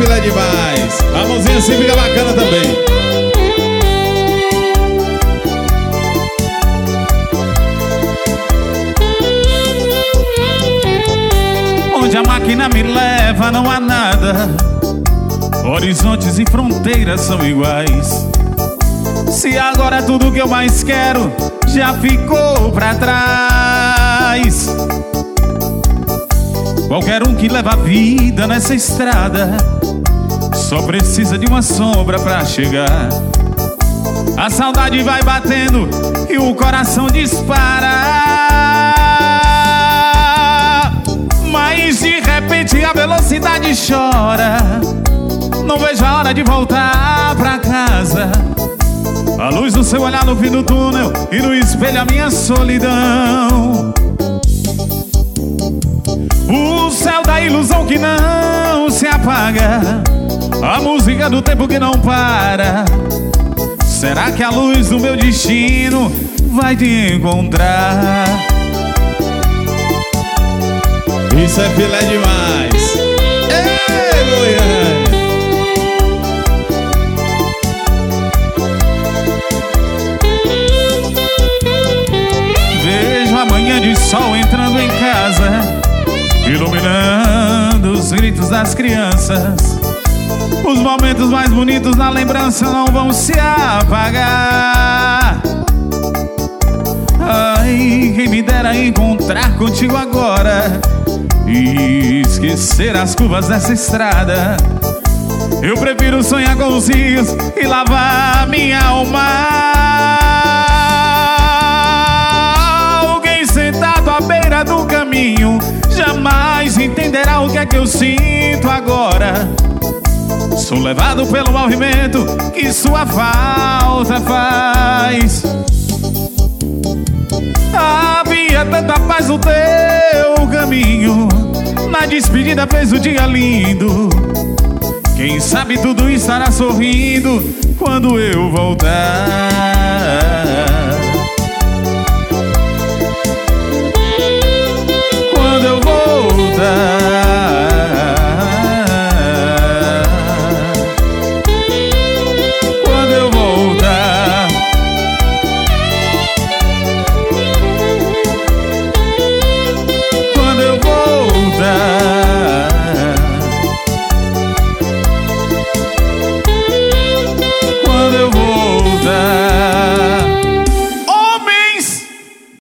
filé demais. A mãozinha assim fica bacana também. Onde a máquina me leva não há nada. Horizontes e fronteiras são iguais. Se agora tudo que eu mais quero já ficou pra trás. Qualquer um que leva a vida nessa estrada só precisa de uma sombra pra chegar. A saudade vai batendo e o coração dispara. Mas de repente a velocidade chora. Não vejo a hora de voltar pra casa. A luz do seu olhar no fim do túnel e no espelho a minha solidão. O céu da ilusão que não se apaga. A música do tempo que não para. Será que a luz do meu destino vai te encontrar? Isso é filé demais. Ei, Goiânia! Vejo a manhã de sol entrando em casa, iluminando os gritos das crianças. Os momentos mais bonitos na lembrança não vão se apagar. Ai, quem me dera encontrar contigo agora e esquecer as curvas dessa estrada. Eu prefiro sonhar com os rios e lavar minha alma. Alguém sentado à beira do caminho jamais entenderá o que é que eu sinto agora. Sou levado pelo movimento que sua falta faz. Havia tanta paz no teu caminho, na despedida fez o dia lindo. Quem sabe tudo estará sorrindo quando eu voltar.